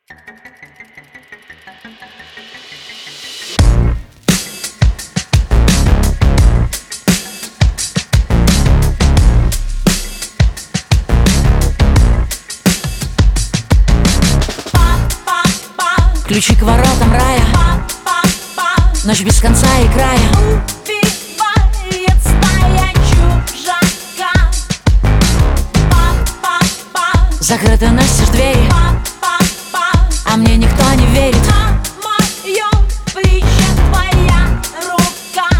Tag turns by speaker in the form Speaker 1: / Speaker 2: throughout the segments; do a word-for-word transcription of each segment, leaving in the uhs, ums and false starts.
Speaker 1: Ключи к воротам рая, ночь без конца и края. Убивает стая чужака. Закрыты настежь двери, а мне никто не верит. На моем плече твоя рука.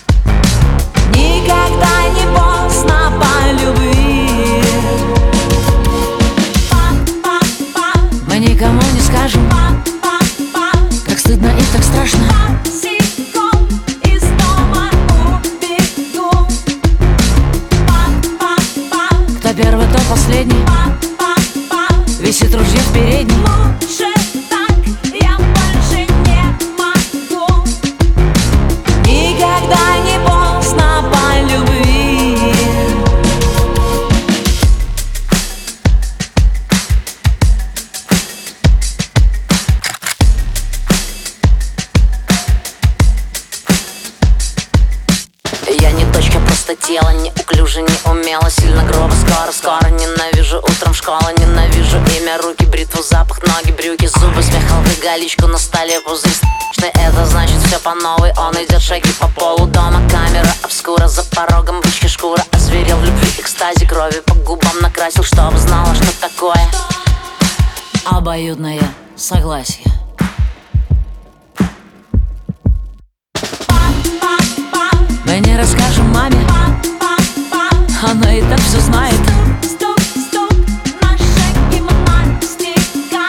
Speaker 1: Никогда не поздно полюбить. Мы никому не скажем, как стыдно и так страшно. Босиком из дома убегу. Кто первый, то последний. Висит ружье в передней. Лучше так, я больше не могу. Никогда не поздно полюбить. Я не точка, просто тело, неуклюже, не умело, сильно грубо, скоро, скоро. Ненавижу утром школу, ненавижу имя, руки, бритву, запах, ноги, брюки, зубы, смех, алкоголичку, на столе пузырь. Это значит все по новой, он идет шаги по полу дома, камера обскура, за порогом бычья шкура. Озверел в любви, экстазе, крови по губам накрасил, чтобы знала, что такое обоюдное согласие. Мы не расскажем маме, она и так все знает. Стук, стук, на шаг гимнастика.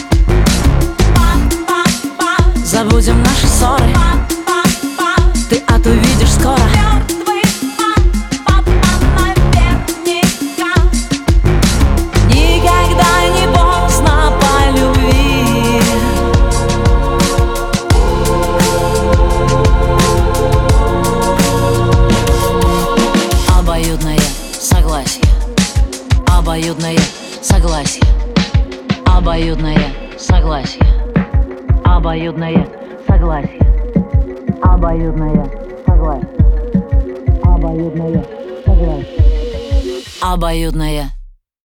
Speaker 1: Забудем наши ссоры, ты это увидишь скоро. Мертвый папа наверняка. Никогда не поздно полюбить. Обоюдное согласие. Обоюдное согласие. Обоюдное согласие. Обоюдное согласие. Обоюдное согласие. Обоюдное согласие. Обоюдное